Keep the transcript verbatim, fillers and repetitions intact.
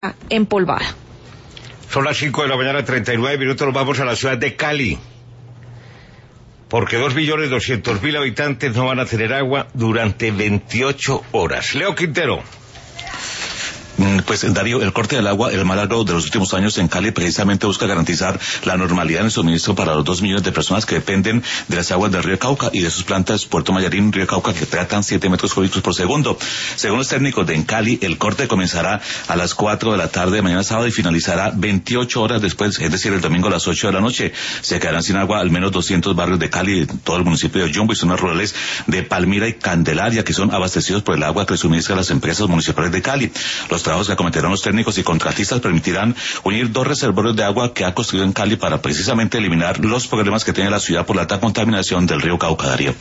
empolvada. Son las cinco de la mañana, treinta y nueve minutos, nos vamos a la ciudad de Cali. Porque dos millones doscientos mil habitantes no van a tener agua durante veintiocho horas. Leo Quintero. Pues, Darío, el corte del agua, el más largo de los últimos años en Cali, precisamente busca garantizar la normalidad en el suministro para los dos millones de personas que dependen de las aguas del río Cauca y de sus plantas Puerto Mayarín, río Cauca, que tratan siete metros cúbicos por segundo. Según los técnicos de en Cali, el corte comenzará a las cuatro de la tarde de mañana sábado y finalizará veintiocho horas después, es decir, el domingo a las ocho de la noche. Se quedarán sin agua al menos doscientos barrios de Cali, todo el municipio de Yumbo y zonas rurales de Palmira y Candelaria, que son abastecidos por el agua que suministra las empresas municipales de Cali. Los trabajos que acometerán los técnicos y contratistas permitirán unir dos reservorios de agua que ha construido en Cali para precisamente eliminar los problemas que tiene la ciudad por la alta contaminación del río Cauca, Darío.